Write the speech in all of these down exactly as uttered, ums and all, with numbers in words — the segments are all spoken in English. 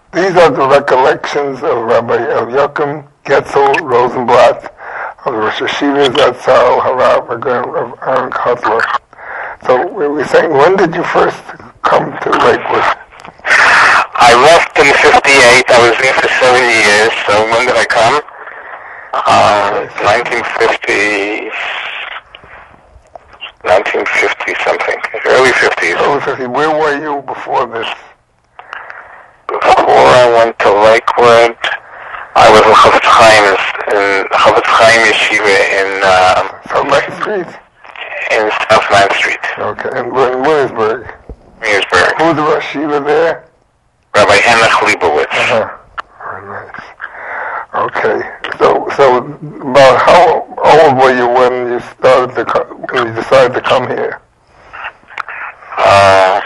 These are the recollections of Rabbi Eliakim Getzel Rosenblatt of the Rosh Yeshiva Zatzal Harav of Aaron Kotler. So we were saying, when did you first come to Lakewood? I left in fifty-eight. I was there for seven years. So when did I come? Uh, nineteen fifty, nineteen fifty something, early fifties. Early fifties. Where were you before this? Before I went to Lakewood, I was in Chofetz Chaim, in Chofetz Chaim Yeshiva in um, South ninth Street. In South ninth Street. Okay, and in Williamsburg. Williamsburg. Who was the Rosh Yeshiva there? Rabbi Henoch Leibowitz. Uh-huh. Very nice. Okay, so so about how old were you when you started to co- when you decided to come here? Uh,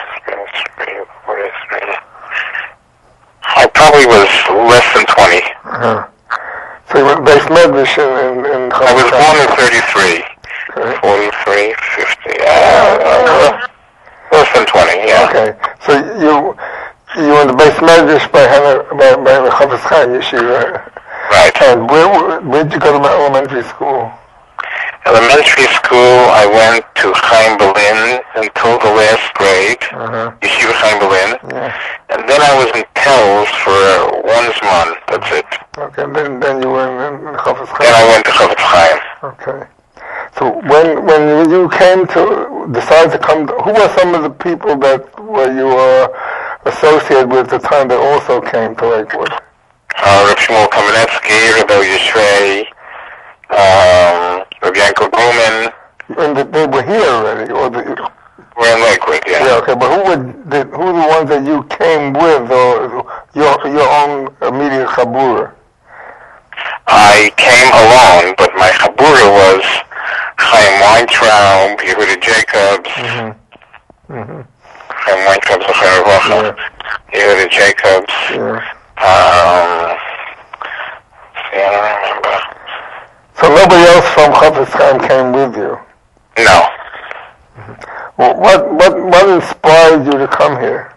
I probably was less than twenty. Uh-huh. So you went base medrash in, in, in I was born in thirty-three. Okay. forty-three, fifty, uh, uh, less than twenty, yeah. Okay, so you you went to base medrash by Hana, by, by the Chofetz Chaim Yeshiva. Right. And where where did you go to elementary school? Elementary school, I went to Chaim Berlin until the last grade, Uh-huh. Yeshiva Chaim Berlin, Yeah. and then I was in Telz for one month, that's it. Okay, then then you were in, in Chofetz Chaim. Then I went to Chofetz Chaim. Okay. So when when you came to decide to come, to, who were some of the people that were you were associated with at the time that also came to Lakewood? Uh, Reb Shmuel Kamenetsky, Reb Eli Yishrei, um, Reb Yankel Blumen. And the, they were here already, or the, We're in Lakewood, yeah. yeah. Okay, but who were the, who were the ones that you came with, or your your own immediate chabura? I came alone, but my chabura was Chaim Weintraub, Yehuda Jacobs, Mm-hmm. Mm-hmm. Chaim Weintraub, Zechariah Rocha, Yehuda Jacobs. Yeah. Um, see, I don't remember. So nobody else from Chofetz Chaim came with you. No. Well, what what what inspired you to come here?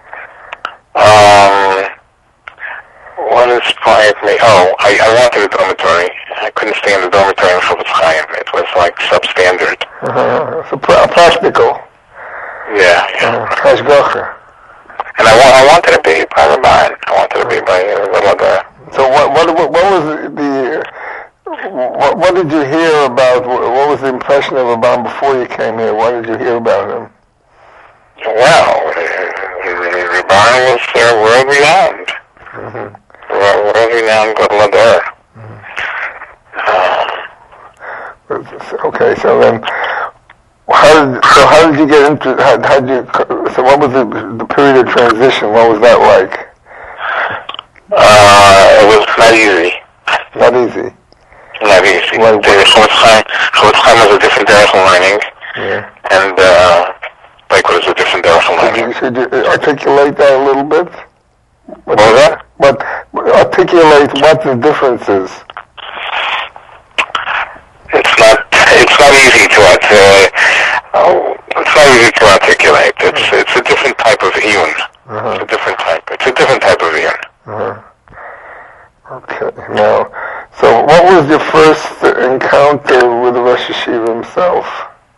Um, what inspired me? Oh, I, I wanted a dormitory. I couldn't stay in the dormitory in Chofetz Chaim. It was like substandard. Uh-huh. So pra- practical. Yeah, yeah. Uh, Hashgacha. And I, wa- I wanted to be by Rabban. I wanted to be by a little guy. So what what what, what was the, the what, what did you hear about? What, what was the impression of Rabban before you came here? What did you hear about him? Well, Rabban was uh, world renowned. Mm-hmm. World renowned Gadol Hador. Mm-hmm. Okay, so then, how did so how did you get into? How, how did you? So what was the the period of transition? What was that like? Uh, it was not easy. Not easy. Not easy. Like, The Chofetz Chaim, Chofetz Chaim was a different derech of learning, Yeah. and uh, Lakewood is a different derech of Could learning. you, should you articulate that a little bit? What was that? But articulate what the difference is. It's not. It's not easy to art. Uh, oh, it's not easy to articulate. It's it's a different type of iyun. Uh-huh. It's a different type. It's a different type of iyun. Uh-huh. Okay. Now, so what was your first encounter with the Rosh Yeshiva himself?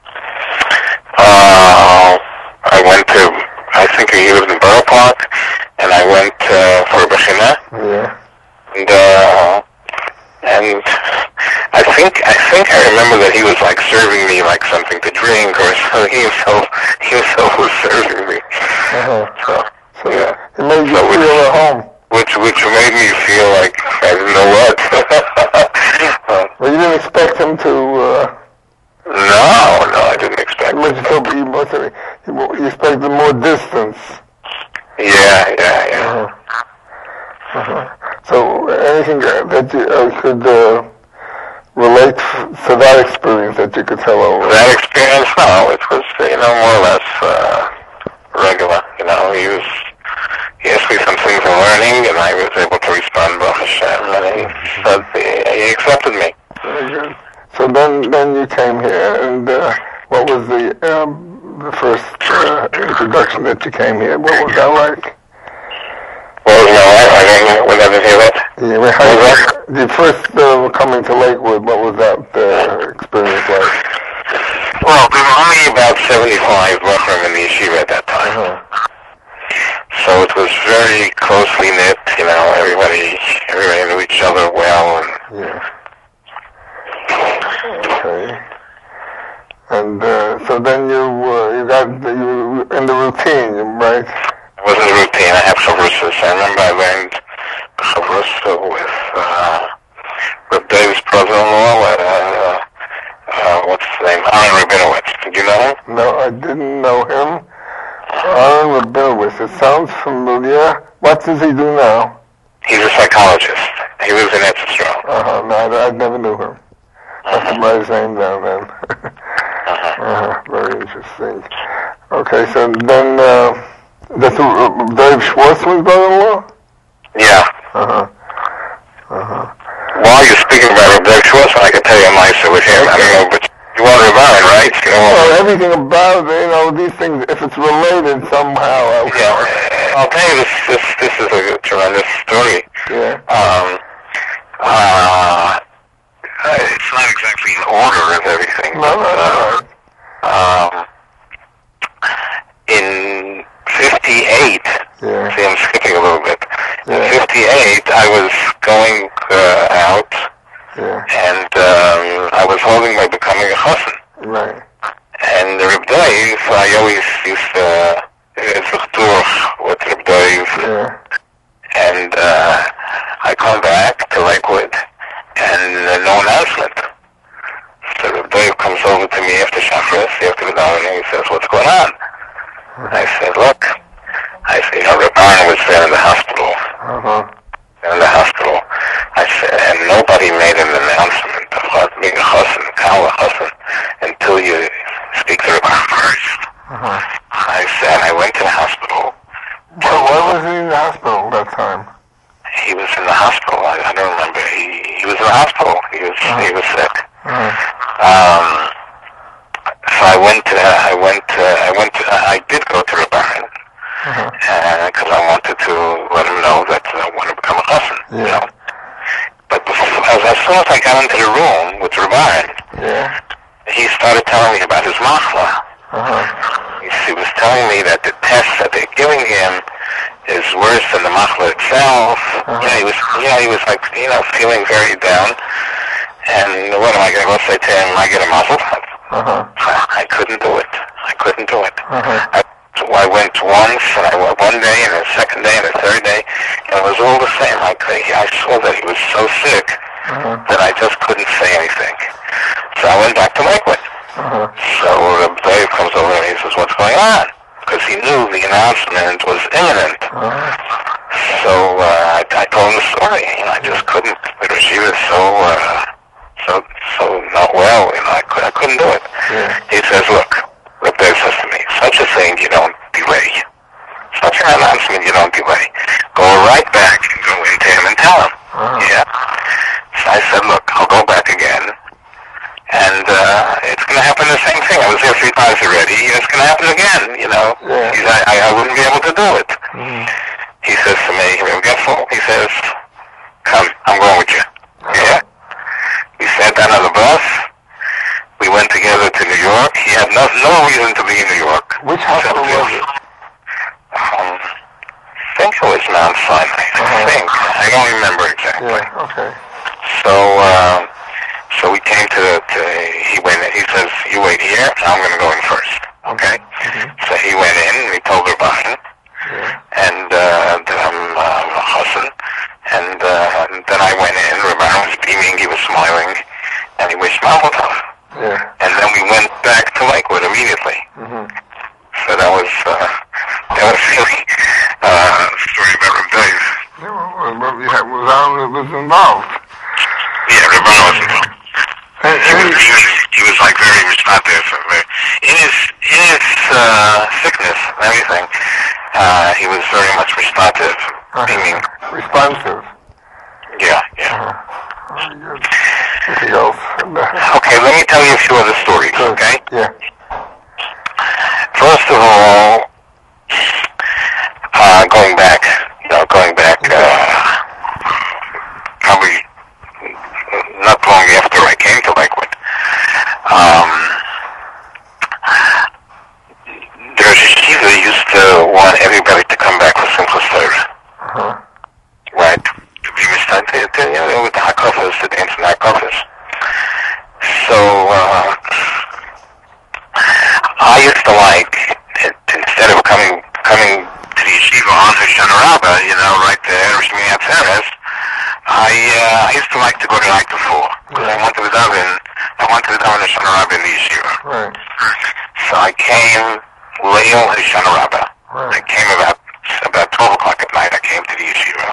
Uh, I went to. I think he lived in Borough Park, and I went uh, for a bechina. Yeah. And uh, and I think I think I remember that he was like serving me like something to drink or something. He himself he himself was serving me. Uh-huh. So, So yeah. it made you So feel which, at home. which which made me feel like I didn't know what. uh, Well, you didn't expect him to. Uh, no, no, I didn't expect. it made you feel. You must have. You expected more distance. Yeah, yeah, yeah. Uh-huh. Uh-huh. So anything that you uh, could uh, relate f- to that experience that you could tell over? That experience, no, it was, you know, more or less uh, regular. You know, he was, he asked me some things in learning, and I was able to respond, Baruch Hashem, and he said, he, he accepted me. Very good. So then, then you came here, and uh, what was the um, the first uh, introduction that you came here? What was that like? What was my I didn't, we never hear that. Yeah, well, how you, the first uh, coming to Lakewood, what was that uh, experience like? Well, there were only about seventy-five Bachrim in the yeshiva at that time. Uh-huh. So it was very closely knit, you know, everybody, everybody knew each other well. And yeah. Okay. And uh, so then you uh, you got you were in the routine, right? It wasn't a routine. I have chavrusas. I remember I learned chavrusa with uh, Reb Dave's brother-in-law. Uh, uh, what's his name? Aaron Rabinowitz. Did you know him? No, I didn't know him. Aaron Rabinowitz. It sounds familiar. What does he do now? He's a psychologist. He lives in Eretz Yisrael. Uh-huh. No, I, I never knew him. I have to write his name down then. Uh-huh. uh-huh. Very interesting. Okay, so then uh, that's uh, Dave Schwartzman's brother-in-law? Yeah. Uh-huh. Uh-huh. While you're speaking about Reb Dave Schwartzman, I can tell you a nicer with him. I don't know, but you want to remind, right? You know, well, everything about it, you know, these things, if it's related somehow. I yeah, I'll tell you this, this, this is a tremendous story. Yeah. Um, uh, it's not exactly in order of everything. No, no, no. Uh, um, in fifty-eight, yeah. see, I'm skipping a little bit. Yeah. In fifty-eight, I was going uh, out, yeah. and um, I was holding my becoming a chassan. Right. And Reb Dave, I always used to, it's a tour with Reb Dave. Yeah. And uh, I come back to Lakewood, and uh, no announcement. So Reb Dave comes over to me after Shafris, after the davening, he says, "What's going on?" I said, "Look," I said, "you know, Reb Aaron was there in the hospital." Uh-huh. In the hospital. I said, and nobody made an announcement of being a chassan, Kal a chassan, until you speak to Reb Aaron first. Uh-huh. I said, I went to the hospital. Well, why was he in the hospital that time? He was in the hospital. I, I don't remember. He, he was in the hospital. He was uh-huh. he was sick. Uh-huh. Um, so I went to I went to, I went to, I did go to Reb Aaron because uh-huh. I wanted to let him know that I want to become a chassan. Yeah. You know? But before, as, as soon as I got into the room with Reb Aaron, yeah. he started telling me about his machla. Uh-huh. He, he was telling me that the test that they're giving him is worse than the machla itself. Uh-huh. Yeah, he was, yeah, he was like, you know, feeling very down. And what am I going to go say to him? I get a mazel tov. Uh-huh. I couldn't do it. I couldn't do it. Uh-huh. I, I went once, and I went one day, and a second day, and a third day, and it was all the same. I, I saw that he was so sick uh-huh. that I just couldn't say anything. So I went back to Lakewood. Uh-huh. So uh, Dave comes over and he says, "What's going on?" Because he knew the announcement was imminent. Uh-huh. So uh, I, I told him the story. You know, I just couldn't. The regime is so, uh, so, so not well. You know, I, could, I couldn't do it. Yeah. He says, "Look," Reb Dave says to me, "such a thing you don't delay. Such an announcement you don't delay. Go right back and go into him and tell him." Uh-huh. Yeah. So I said, "Look, I'll go back again. And uh, it's going to happen the same thing. I was there three times already. It's going to happen again, you know. Yeah. He's, I, I wouldn't be able to do it." Mm. He says to me, "Forgetful." He says, "Come, I'm going with you." Uh-huh. Yeah. We sat down on the bus. We went together to New York. He had no, no reason to be in New York. Which hospital was it? Um, I think it was Mount Sinai. I uh-huh. think. I don't remember exactly. Yeah, okay. So, uh, so we came to the, to, he went in, he says, "You wait here, I'm going to go in first." Okay? Mm-hmm. So he went in, and he told Reb Aaron, yeah. and uh, that I'm uh, a chassan, and, uh, and then I went in, Reb Aaron was beaming, he was smiling, and he wished mazel tov. Yeah. And then we went back to Lakewood immediately. Mm-hmm. So that was, uh, that was really uh, a story about Reb Dave. Yeah, well, well, yeah, was Aaron was involved. Yeah, Reb Aaron was involved. He was, he, was, he was like very responsive. In his, in his uh, sickness and everything, uh, he was very much responsive. Uh-huh. Meaning, responsive? Yeah, yeah. Uh-huh. Very good. Anything else? Okay, let me tell you a few other stories, good. Okay? Yeah. First of all, uh, going back, you know, going back, uh, Uh-huh. Right? To be mistaken, to, you know, with the hakafas, to dance in the hakafas. So, uh, I used to like, instead of coming coming to the yeshiva on Hoshana Rabbah, you know, right there, Rishmi Atzeres, I, uh, I used to like to go to night before. Because I wanted to daven, I wanted to daven Hoshana Rabbah in the yeshiva. Right. So I came Leil Hoshana Rabbah. Right. I came about, about twelve o'clock at night, I came to the yeshiva.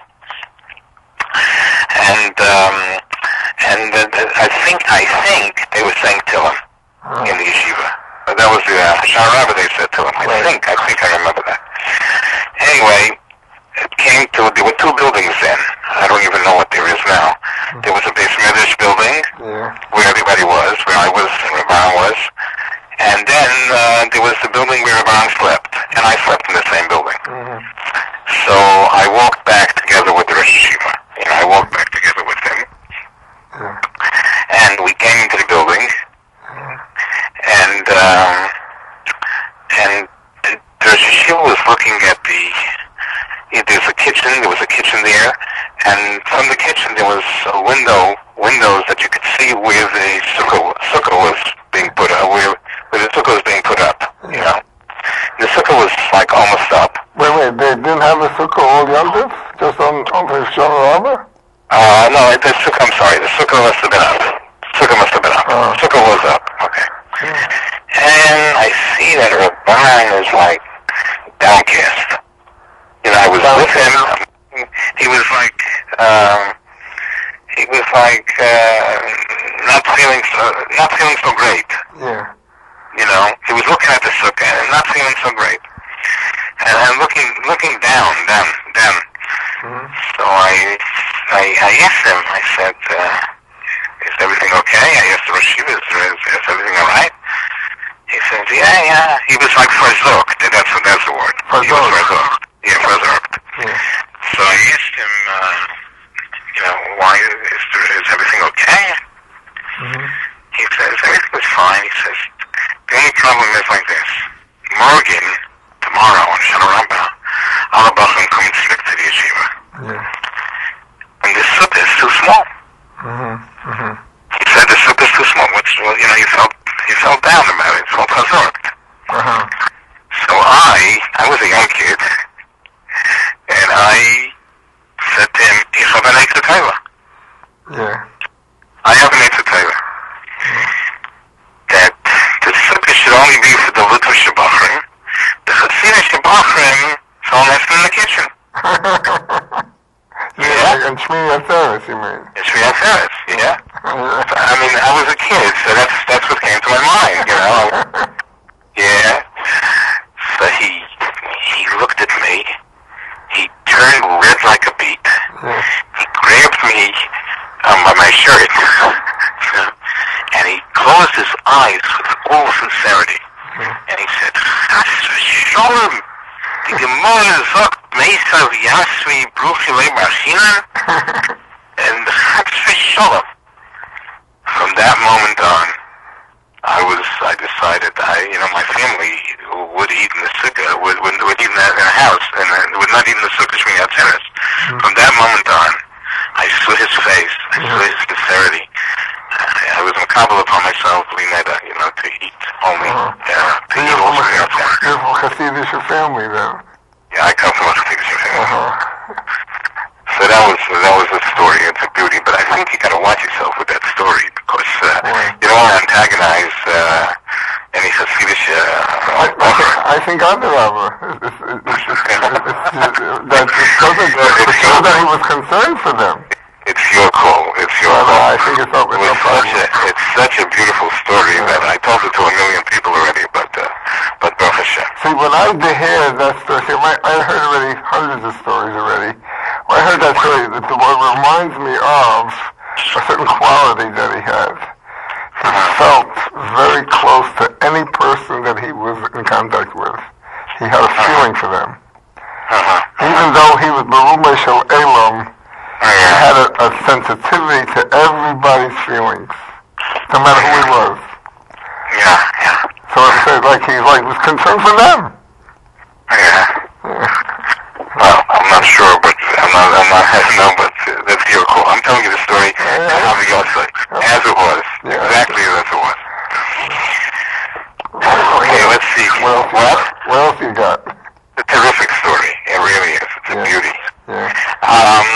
And, um, and uh, I think, I think they were saying Tillim uh-huh. in the yeshiva. But that was the uh, Hoshana Rabbah they said Tillim. I right. think, I think I remember that. Anyway, it came to, there were two buildings then. I don't even know what there is now. Mm-hmm. There was a Beis Midrash building, yeah. where everybody was, where I was, and where Baron was. And then uh, there was the building where Baron slept. And I slept in the same building. Mm-hmm. So I walked back together with the Rosh Yeshiva. You know, I walked back together with him. Yeah. And we came into the building. Mm-hmm. And, um, and the Rosh Yeshiva was looking at the, yeah, there's a kitchen, there was a kitchen there, and from the kitchen there was a window, windows that you could see where the sukkah, sukkah was being put up, where, where the sukkah was being put up, you know. The sukkah was like almost up. Wait, wait, they didn't have a sukkah all yontif? Just on, on the Hoshana Rabbah? Uh, no, the sukkah, I'm sorry, the sukkah must have been up. Sukkah must have been up. Uh, sukkah was up, okay. Yeah. And I see that Rabban is like downcast. You know, I was with him. He was like, um, he was like uh, not feeling so, not feeling so great. Yeah. You know, he was looking at the sukkah and not feeling so great, and, and looking, looking down, down, down. Mm-hmm. So I, I, I asked him. I said, uh, "Is everything okay?" I asked the Rosh Yeshiva, "Is, is, is everything all right?" He says, "Yeah, yeah." He was like verzocht. That's that's the word. He was verzocht. Yeah, verzocht. Yeah. So I asked him, uh, you know, why is, there, is everything okay? Mm-hmm. He says, everything was fine. He says, the only problem is like this. Morgen, tomorrow, on Hoshana Rabbah, all the Bachim come to speak to the yeshiva. Yeah. And the sukkah is too small. Mm-hmm. Mm-hmm. He said the sukkah is too small. Which, well, you know, he felt, he felt down about it. He felt hazard. Uh-huh. So I, I was a young kid, and I said to him, "Ich habe an Eitzah Teva." Yeah. I have an Eitzah Teva. Mm-hmm. That the sukkah should only be for the Litvish Bachrim. The Chassidish Bachrim is all left in the kitchen. Yeah, yeah. Like on Shmini Atzeres, you mean? It's Shmini Atzeres, yeah. I mean, I was a kid, so that's that's what came to my mind, you know. Yeah. So he he looked at me. He turned red like a beet. Yeah. He grabbed me um, by my shirt, and he closed his eyes with all sincerity. Mm-hmm. And he said, "Chas v'sholem, the Gemara sagt, Meisav Yasvi Bruchilei Marchinan," and Chas v'sholem. From that moment on, I was, I decided, I, you know, my family would eat in the sukkah, would, would, would eat in the, in the house, and uh, would not eat in the sukkah Shmini Atzeres. Mm-hmm. From that moment on, I saw his face, I saw his sincerity. I, I was makabel upon myself, Lineda, you know, to eat only, uh, to eat also Shmini Atzeres. You're from a Hasidic family, then. Yeah, I come from a Hasidic family. Uh-huh. So that was, that was the story, it's a beauty, but I think you gotta watch yourself with that story, because, uh, yeah. you don't want to antagonize, uh, any Hasidic, uh, I, I, think, I think I'm the rabbi. It's, it's, it's, it's, it's, that it doesn't show that he was concerned for them. It's your call. It's your well, call. I think it's up. It's, it such a, it's such a beautiful story yeah. that I told it to a million people already, but uh, but Baruch Hashem. See, when I hear that story, see, I, I heard already hundreds of stories already. When I heard that story, that the what reminds me of a certain quality that he had. He felt very close to any person that he was in contact with. He had a feeling for them. Uh-huh. Even though he was Merumah Shel Elam, he had a, a sensitivity to everybody's feelings, no matter who he was. Yeah, yeah. So it said like he like was concerned for them. Yeah. yeah. Well, I'm not sure, but no, but uh, that's your call. I'm telling you the story how the Yosef, as it was, Yeah. exactly as it was. Okay, let's see. What else you What? got? What else you got? It's a terrific story. It really is. It's a Yeah. beauty. Yeah. Um,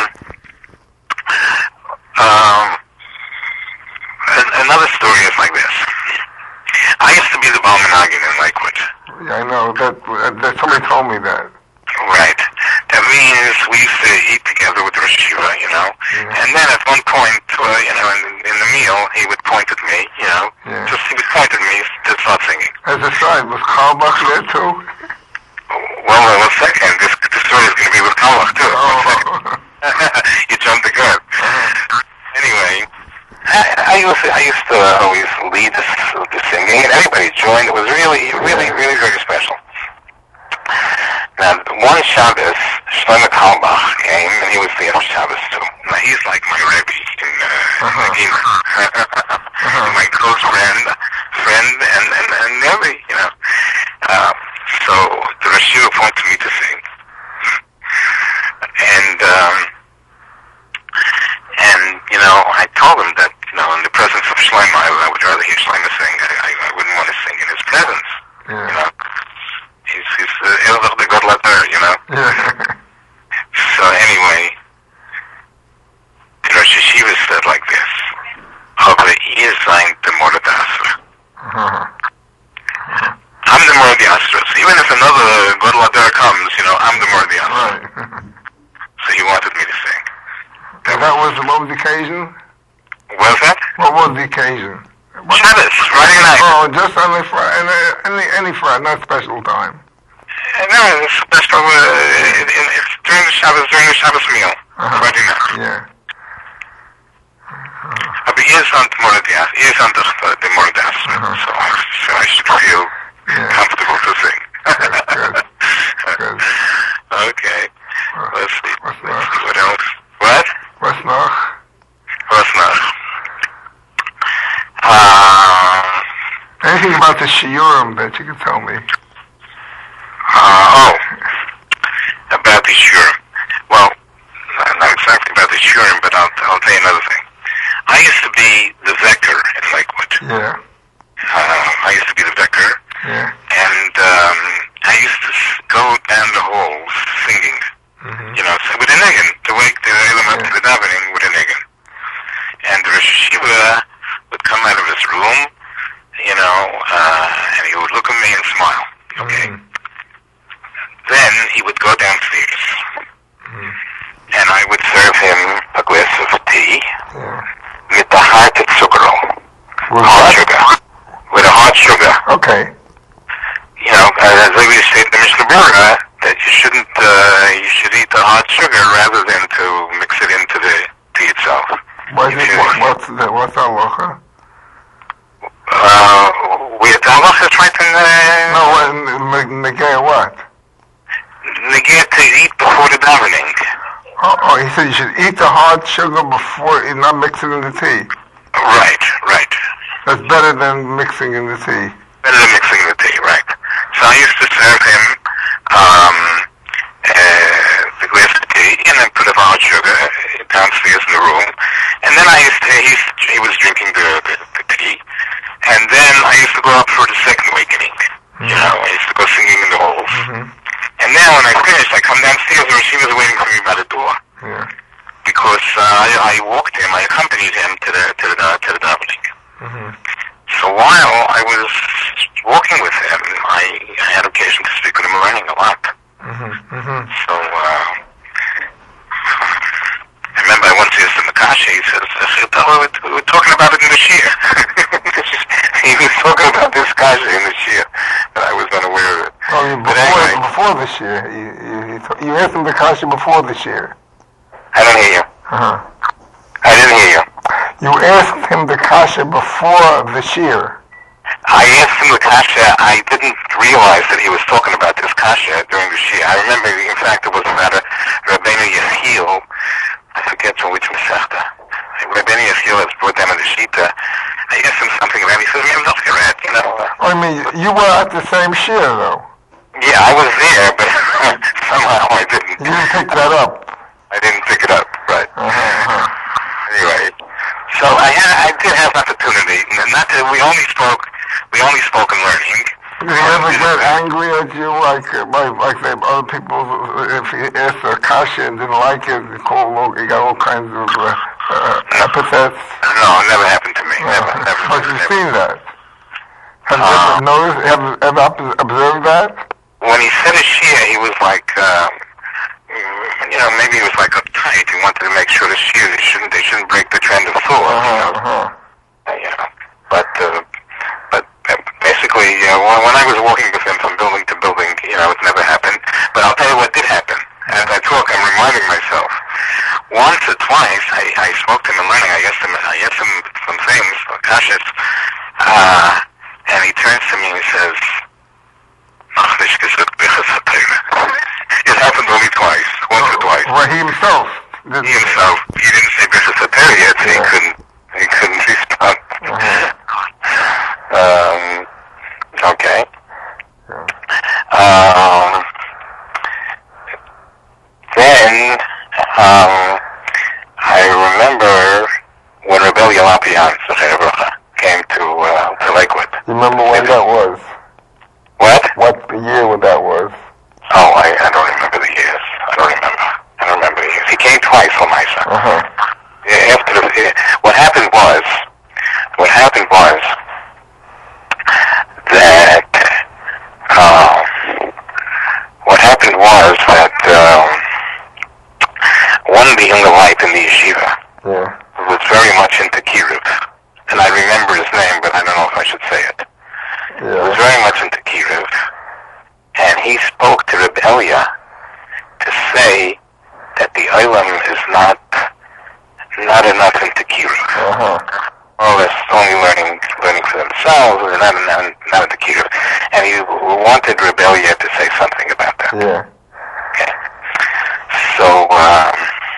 um, an- another story is like this. I used to be the Balmanagin in Lakewood. Yeah, I know. That, that somebody told me that. Right. That means we used to eat together with Rosh Yeshiva, you know. Yeah. And then at one point, uh, you know, in, in the meal, he would point at me, you know. Yeah. Just he would point at me to start singing. As a side, was Carlbach there too? Well, uh, one second. This, this story is going to be with Kalach, too. One second. Oh. You jumped the gun. Anyway, I, I used to, I used to always lead the, the singing, and everybody joined. It was really, really, really very special. Now, one Shabbos, Shlomo Kalbach came, and he was the other Shabbos too. Now, he's like my Rebbe in uh, Uh-huh. Medina. Uh-huh. My close friend, friend, and, and, and Rebbe, you know. Uh, so, the Rosh Yeshiva appointed me to sing. And, um, and, you know, I told him that, you know, in the presence of Shlomo, I, I would rather hear Shlomo sing. I, I, I wouldn't want to sing in his presence, Yeah. you know. He's, he's, uh, Elzach the God Letter, you know. Yeah. So anyway, the Rosh Yeshiva said like this, aber ihr seid the Mordad Asra. Uh-huh. I'm the Mordad Asra. So even if another God Letter comes, you know, I'm the Mordad Asra. Right. So he wanted me to sing. And that was, what was the occasion? What was that? What was the occasion? What? Shabbos, Friday night. Oh, just on the Friday, any, any Friday, not special time. Uh, no, it's special, uh, it, it, it's during the Shabbos, during the Shabbos meal, Uh-huh. Friday night. Yeah. Aber ihr seid the Mordad Asra. Ihr seid the, the Mordad Asra. Uh-huh. So, I, so I should feel Yeah. comfortable to sing. Good. Good. Okay. Uh, Let's see. What's Let's next? see what else. What? What's noch? What's next? Uh, Anything about the shiurim that you can tell me? uh, oh. About the shurim. Well, not exactly about the shurim, but I'll, I'll tell you another thing. I used to be the vicar in Lakewood. Yeah. Uh, I used to be the vicar. Yeah. And um, I used to s- go down the halls singing. Mm-hmm. You know, so with a niggin, to wake the element to the davening with a niggin. And the Rosh Yeshiva would come out of his room, you know, uh, and he would look at me and smile. Okay. Mm-hmm. Then he would go downstairs, Mm-hmm. and I would serve him a glass of tea Yeah. with the hard sugar, With hard what? sugar, with a hard sugar. Okay. You know, as we say in the Mishnah Berurah, that you shouldn't, uh, you should eat the hard sugar rather than to mix it into the tea itself. What is If it, you- what, what's the, what's halacha? Uh, we have halacha is right in the... No, what, negay what? Negate to eat before the davening. Oh, oh, he said you should eat the hard sugar before, you not mix it in the tea. Right, right. That's better than mixing in the tea. Better than mixing the tea, right. So I used to serve him um, uh, the glass of tea and then put a hard sugar downstairs in the room. And then I used to, he, he was drinking the, the, the tea. And then I used to go up for the second awakening. You know, I used to go singing in the halls. Mm-hmm. And then when I finished, I come downstairs and she was waiting for me by the door. Yeah. Because uh, I, I walked him, I accompanied him to the to the to the davening. Mm-hmm. So while I was walking with him, I, I had occasion to speak with him learning a lot. Mm-hmm. Mm-hmm. So uh, I remember I once asked him Makasha, he says, we're, we're talking about it in the Shir. He was talking about this Kasha in the Shir, and I was unaware of it. Oh, you, But before, anyway. before the shear, you, you, you, t- you asked him the kasha before the shear. I don't hear you. Uh-huh. I didn't hear you. You asked him the kasha before the shear. I asked him the kasha. I didn't realize that he was talking about this kasha during the Shia. I remember, in fact, it was about a Rabbeinu Yechiel. I forget from which Masechta. Rabbeinu Yechiel has brought down in the Shita. I asked him something about it. He said, "I'm not correct, you know." I mean, you were at the same shear, though. Yeah, I was there, but somehow I didn't. You didn't pick that up. I didn't pick it up. did have an opportunity. Not that we only spoke, we only spoke in learning. Did he ever get angry at you, like, like, like say, other people, if he asked a kasha and didn't like it, he called, he got all kinds of uh, uh, epithets? No, it never happened to me. Uh, never, never. But you've never. seen that. Have Uh, you ever noticed, have you ever observed that? When he said a shia, he was like, uh, you know, maybe he was like uptight. He wanted to make sure the shia, they shouldn't, they shouldn't break the trend of thought, Uh-huh, you know. uh-huh. Uh, you know. But, uh, but uh, basically, uh, when, when I was walking with him from building to building, you know, it never happened. But I'll tell you what did happen. As I talk, I'm reminding myself. Once or twice, I, I spoke to him in learning. I asked him, I asked him some things, kashas, uh, and he turns to me and he says, it happened only twice, once or twice. Well, he himself. Didn't He himself, he didn't say Bishop Sateri yet, so he Yeah. couldn't, he couldn't respond. Uh-huh. Um, okay. Yeah. Um, then, um, I remember when Rebellion Lapian came to, uh, to Lakewood. You remember when that was? What? What year when that was? Oh, I, I don't remember the years. I don't remember. I don't remember the years. He came twice on my son. Uh-huh. After the, what happened was, what happened was that, um, what happened was that, um, one of the younger light in the yeshiva Yeah. was very much into Kiruv. And I remember his name, but I don't know if I should say it. He was Yeah. very much into Kiruv. And he spoke to Reb Elia to say that the Olam is not not enough into Kiruv. Uh-huh. All this only learning learning for themselves, and not, not, not into Kiruv. And he wanted Reb Elia to say something about that. Yeah. Okay. So, um,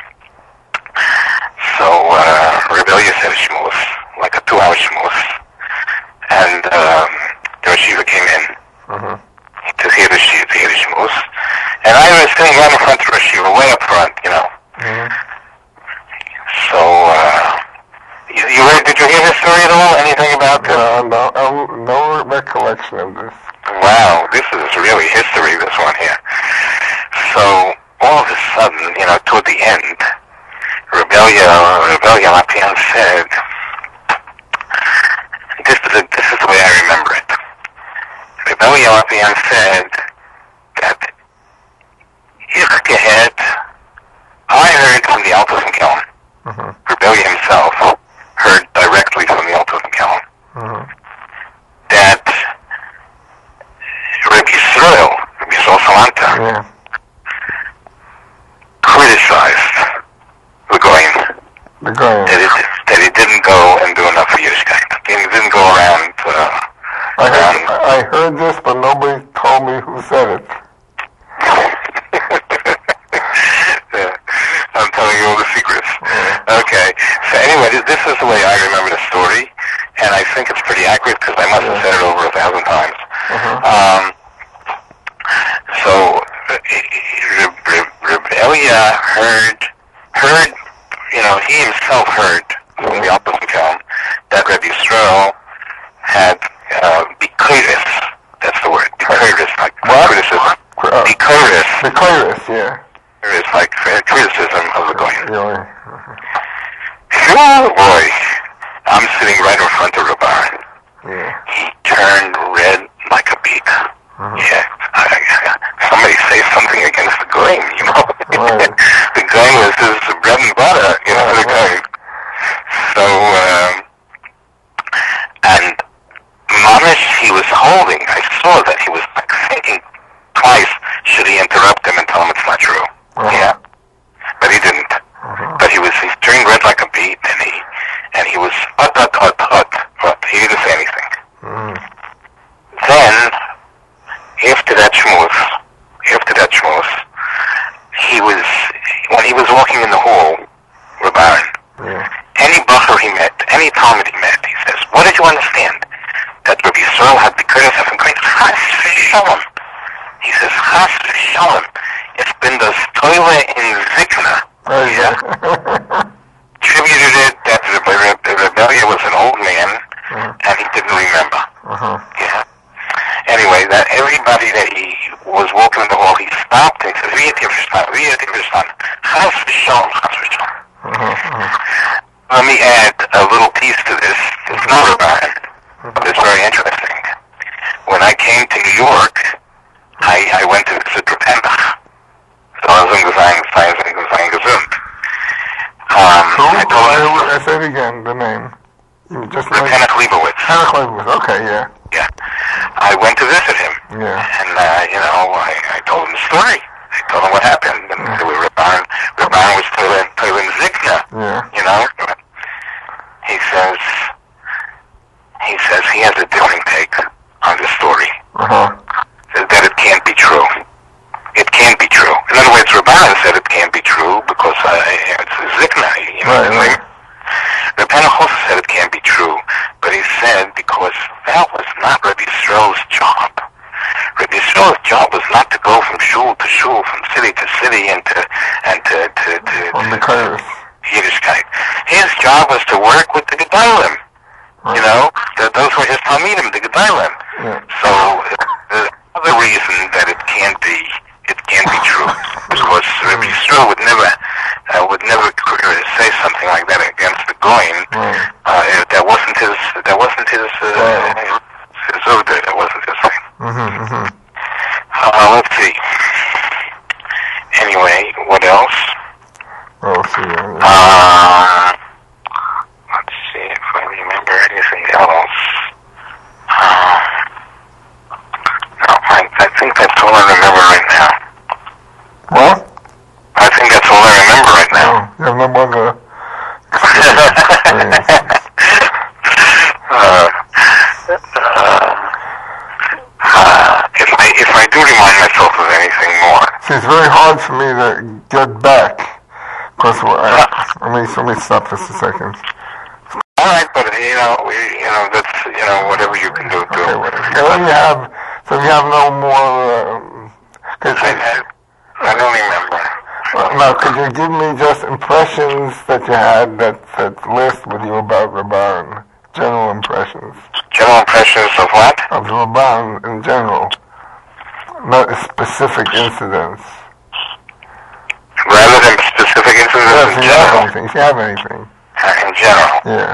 so uh, Reb Elia said a shmuz, like a two-hour shmuz. And um, the Yeshiva came in. Uh-huh. To hear the sh- to hear the shmuz, and I was sitting right in front of the yeshiva, way up front, you know. Mm-hmm. So, uh, you, you read, did you hear this story at all? Anything about this? No, no, um, no recollection of this. Wow, this is really history, this one here. So, all of a sudden, you know, toward the end, Rebellia, Rebellia Lapian said, this is, a, this is the way I remember it. Rebellia Lapian said that Ich gehet, I heard from the Altos and Kelm. Uh-huh. Rebellia himself heard directly from the Altos and Kelm Uh-huh. that Rabbi Yisrael, Rabbi Yisrael Salanta, Yeah. criticized the Goyim The guy. that, it, that he didn't go and do enough for Yiddishkeit. He didn't go around. Uh, I heard, I heard this, but nobody told me who said it. I'm telling you all the secrets. Okay. So anyway, this, this is the way I remember the story, and I think it's pretty accurate because I must have said it over a thousand times. Uh-huh. Um, so Reb, Reb, Reb Elia heard, heard, you know, he himself heard from the Altos and Kelm that Rabbi Yisrael had uh, bikuris, that's the word, bikuris, like What? criticism. Uh, Bikuris the Claris, yeah. is like criticism of the Goyim. Yeah. Oh boy, I'm sitting right in front of Rabban. Yeah. He turned red like a beet. Uh-huh. Yeah, I, I, somebody say something against the Goyim, you know. Right. The Goyim was his bread and butter, you know, Right, the Goyim. So, um, and Mamish, he was holding, I saw that he was like thinking twice, should he interrupt him and tell him it's not true? Uh-huh. Yeah. But he didn't. Uh-huh. But he was, he turned red like a beet, and he, and he was ut, ut, ut, ut, but he didn't say anything. Mm. Then, after that shmuz, after that shmuz, he was, when he was walking in the hall, Rabban, Yeah. any bacher he met, any Talmud he met, he says, what did you understand? That Rabbi Yisrael had the courtesy of great chas v'shalom. He says, chas v'shalom. Ich bin das Teure in Zikna. Right. Yeah. Attributed it that the, the rebellion was an He says, wie hat ihr verstanden? Wie hat ihr verstanden? Chas v'shalom, chas v'shalom. Let me add a little piece to this. It's not about it, but it's very interesting. When I came to New York, I, I went to visit Rapenach. So I was in Gesang gesund. Um, Who? I told him, I said it again, the name. You just like... Rapenach Leibowitz. Rapenach Leibowitz, okay, yeah. Yeah. I went to visit him. Yeah. And, uh, you know, I, I told him the story. I told him what happened. And Yeah. Rabban, Rabban was telling Zikna. Yeah. You know? He says, he says he has a different take on the story. Uh-huh. That it can't be true. It can't be true. In other words, Rabban said it can't be true because uh, it's Zikna. You know? Right, right. Rabban also said it can't be true, but he said because that was not Rabbi Yisrael's job. Rabbi Yisrael's job was not to go from shul to shul, from city to city, and to and to to, to, On the to Kairos. Yiddishkeit. His job was to work with the Gedalim. Right. You know, the, those were his Talmidim, the Gedalim. Yeah. So the other reason that it can't be it can't be true because Rabbi Yisrael would never uh, would never say something like that against the Goyim. Right. Uh, that wasn't his. That wasn't his. Uh, Wow. His order. That wasn't his thing. Mm-hmm, mm-hmm. Uh, let's see. Anyway, what else? Oh, see, yeah, yeah. Uh, let's see if I remember anything else. Uh, no, I, I think that's all I remember right now. What? I think that's all I remember right now. Oh, you have no other experience. uh, uh, uh, if I if I do remind myself of anything more, See, it's very hard for me to get back. Because, let me, let me stop this a second. all right, but you know, we, you know, that's you know, whatever you can do. Okay, do. whatever. So you have, so you have no more, um, could, I, I, I don't remember. uh, now, could you give me just impressions that you had that, that list with you about Rabban? General impressions. General impressions of what? Of Rabban in general. Not specific incidents. Rather than specific incidents Yes, in if you have general. anything, if you have anything. Uh, in general. Yeah.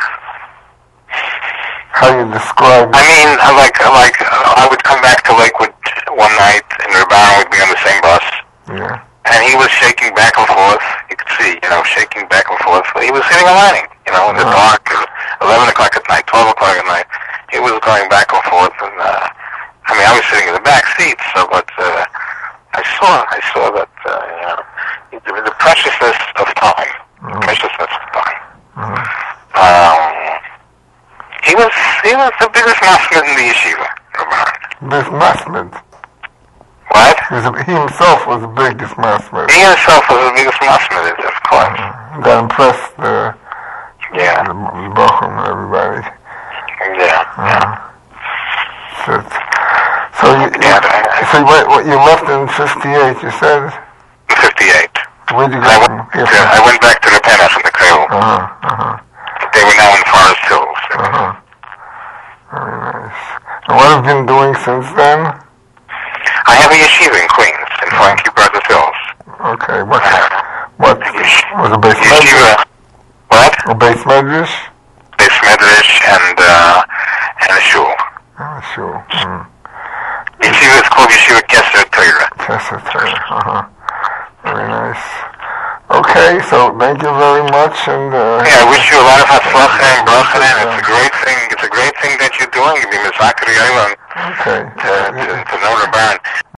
How you describe I mean, I like, I like, uh, I would come back to Lakewood one night, and Rabban would be on the same bus, Yeah. and he was shaking back and forth. You could see, you know, shaking back and forth. He was sitting and lining, you know, in the Uh-huh. dark, eleven o'clock at night, twelve o'clock at night. He was going back and forth, and uh, I mean, I was sitting in the back seat, so but uh, I saw, I saw that, uh, you know, the, the preciousness of time, Mhm. preciousness of time. Mhm. Um, he was, he was the biggest masmid in the yeshiva, Rabban. This masmid. What? He, was a, he himself was the biggest masmid. He himself was the biggest masmid, of course. That impressed the, Yeah, the, the Bochum and everybody. yeah. Uh, so, so you, Yeah, I- so you, went, what, you left in fifty-eight, you said? fifty-eight. Where'd you go? I from? went, to, I went back to the Pennas in the Creole. Uh-huh, uh-huh, They were now in Forest Hills. uh-huh. Very nice. And what have you been doing since then? I have a yeshiva in Queens, in Frankie Brothers Hills. Okay, what, Uh, what, was it base medrash? yeshiva. What? A base medrash? Base Medrash and, uh, and a shul. Oh, sure. Mm. Yeshiva is called Yeshiva Keser Torah. Tessa Torah, uh-huh. Very nice. Okay, so thank you very much, and uh, Yeah, I wish you a lot of hatzlacha and bracha, and it's a great thing, it's a great thing that you're doing. You've been Mizakari Island okay. to, to, to know Rabban.